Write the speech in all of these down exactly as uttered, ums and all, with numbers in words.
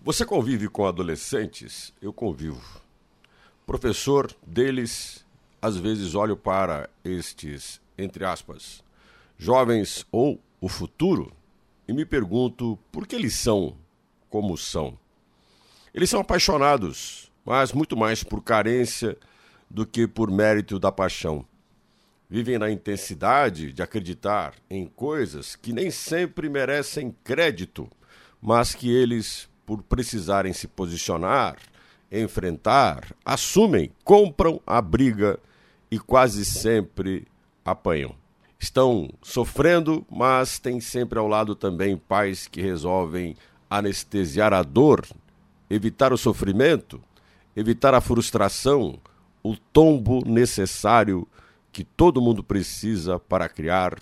Você convive com adolescentes? Eu convivo. Professor deles, às vezes olho para estes, entre aspas, jovens ou o futuro e me pergunto por que eles são como são. Eles são apaixonados, mas muito mais por carência do que por mérito da paixão. Vivem na intensidade de acreditar em coisas que nem sempre merecem crédito, mas que eles, por precisarem se posicionar, enfrentar, assumem, compram a briga e quase sempre apanham. Estão sofrendo, mas tem sempre ao lado também pais que resolvem anestesiar a dor, evitar o sofrimento, evitar a frustração, o tombo necessário que todo mundo precisa para criar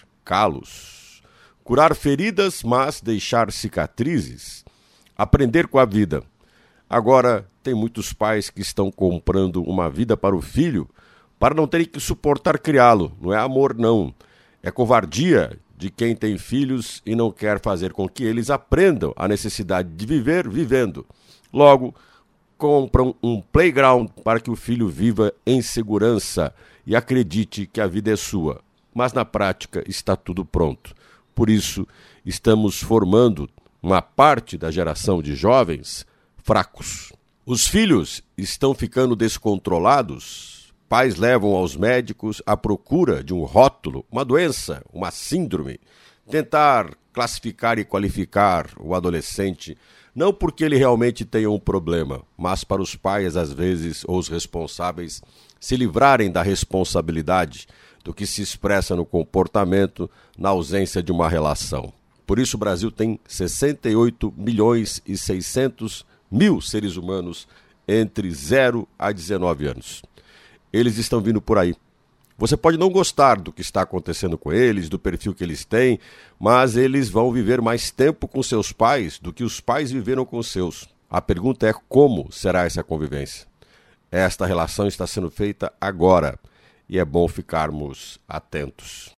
calos. Curar feridas, mas deixar cicatrizes. Aprender com a vida. Agora, tem muitos pais que estão comprando uma vida para o filho para não terem que suportar criá-lo. Não é amor, não. É covardia de quem tem filhos e não quer fazer com que eles aprendam a necessidade de viver vivendo. Logo, compram um playground para que o filho viva em segurança e acredite que a vida é sua. Mas na prática está tudo pronto. Por isso, estamos formando uma parte da geração de jovens fracos. Os filhos estão ficando descontrolados. Pais levam aos médicos à procura de um rótulo, uma doença, uma síndrome. Tentar classificar e qualificar o adolescente, não porque ele realmente tenha um problema, mas para os pais, às vezes, ou os responsáveis, se livrarem da responsabilidade do que se expressa no comportamento na ausência de uma relação. Por isso o Brasil tem sessenta e oito milhões e seiscentos mil seres humanos entre zero a dezenove anos. Eles estão vindo por aí. Você pode não gostar do que está acontecendo com eles, do perfil que eles têm, mas eles vão viver mais tempo com seus pais do que os pais viveram com os seus. A pergunta é como será essa convivência. Esta relação está sendo feita agora e é bom ficarmos atentos.